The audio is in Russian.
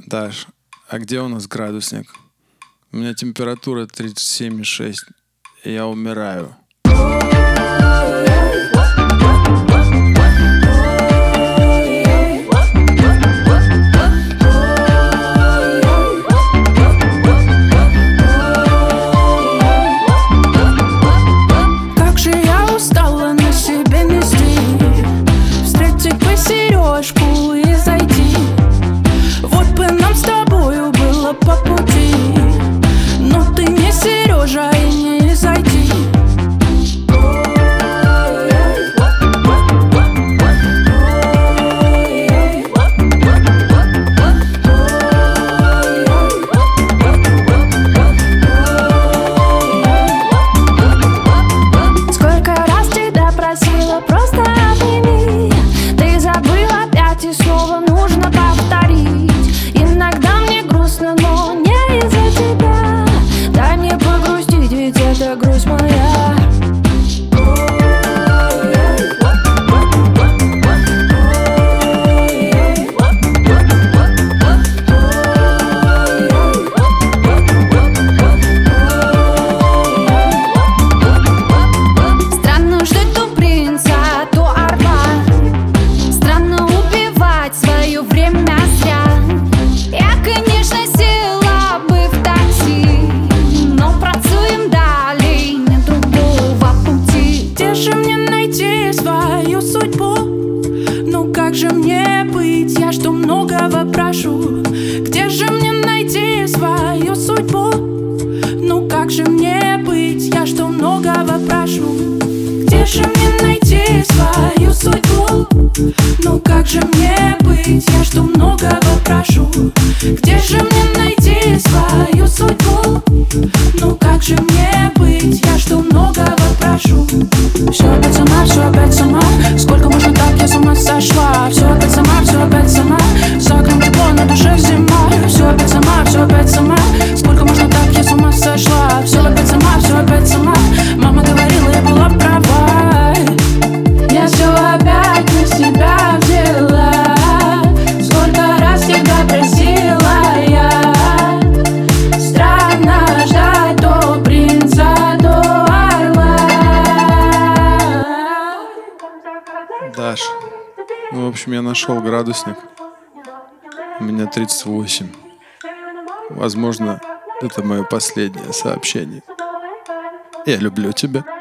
Даш, а где у нас градусник? У меня температура 37,6, и я умираю. Как же я устала на себе нести, встретить бы сережку и зайти. Вот бы нам с тобою было по пути, но ты не Сережа и не зайти. Сколько раз тебя просила, просто обними. Ты забыла опять и снова нужно повторить. Иногда мне грустно, но не из-за тебя. Дай мне погрустить, ведь это грусть моя. Странно ждать то принца, то орла. Странно убивать свое время зря. Я, конечно, села бы в такси, но працуем далее, нет другого пути. Где же мне найти свою судьбу? Ну как же мне быть, я что многого прошу. Где же мне найти свою судьбу? Ну как же мне быть, я что многого прошу. Где же мне найти свою судьбу? Ну как же мне быть, я что многого прошу. Где же мне найти свою судьбу? Ну как же мне быть, я что многого прошу. Все опять сама, все опять сама. Сколько можно так, я с ума сошла. Все опять сама, все опять сама. За окном тепло, на душе зима. Все опять сама, все опять сама. Сколько можно так, я с ума сошла. Все опять сама, все опять сама. Мама говорила, я была права. Я все опять на себя взяла. Сколько раз тебя просила я. Странно ждать то принца, то орла. Даш, ну, в общем, я нашел градусник. У меня 38. Возможно, это мое последнее сообщение. Я люблю тебя.